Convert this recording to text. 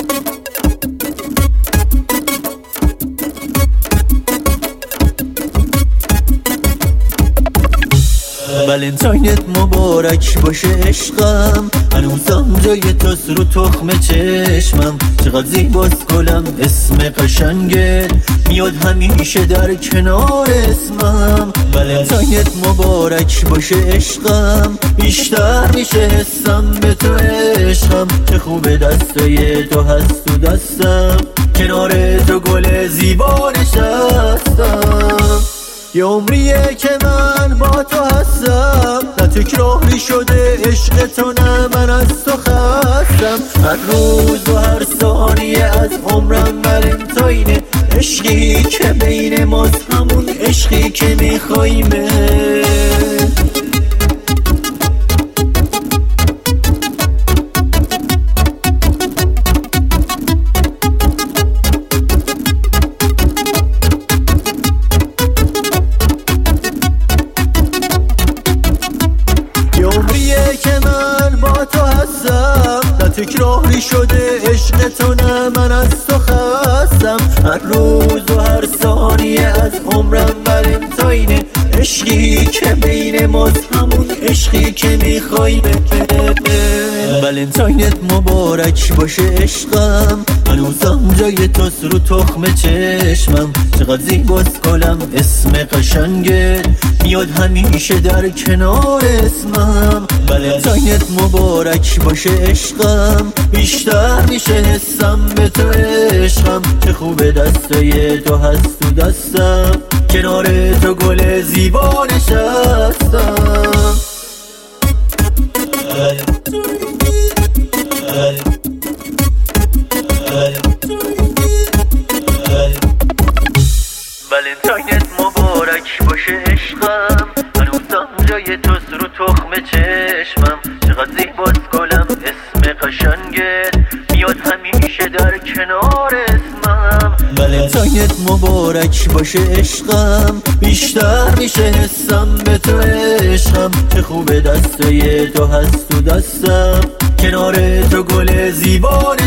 ولنتاینت مبارک باشه عشقم، هنوزم جای تاست رو تخم چشمم. چقدر زیباست گلم اسم قشنگه، میاد همیشه در کنار اسمم. ولنتاینت مبارک باشه عشقم، بیشتر میشه حسم به تو عشقم. چه خوبه دستای تو هست تو دستم، کنار تو گل زیبا نشستم. یه عمریه که من با تو هستم، نه تکراری شده عشق تو نه من از تو خستم. هر روز و هر ثانیه از عمرم ولنتاینه، عشقی که بین ماست همون عشقی که میخوایمه. که من با تو هستم، نه تکراری شده عشق تو نه من از تو خستم. هر روز و هر ثانیه از عمرم ولنتاینه، عشقی که بین ماست همون عشقی که میخوایمه. ولنتاینت مبارک باشه عشقم، هنوزم جای تاست رو تخم چشمم. چقدر زیباست گلم اسم قشنگه، میاد همیشه در کنار اسمم. ولنتاینت مبارک باشه عشقم، بیشتر میشه حسم به تو عشقم. چه خوبه دستای تو هست تو دستم، کنار تو گل زیبا نشستم. ولنتاینت مبارک باشه عشقم، هنوزم جای تاست رو تخم چشمم. چقدر زیباست گلم اسم قشنگه، میاد همیشه در کنار اسمم. ولنتاینت مبارک باشه عشقم، بیشتر میشه حسم به تو عشقم. چه خوبه دستای تو هست تو دستم، کنار تو گل زیبا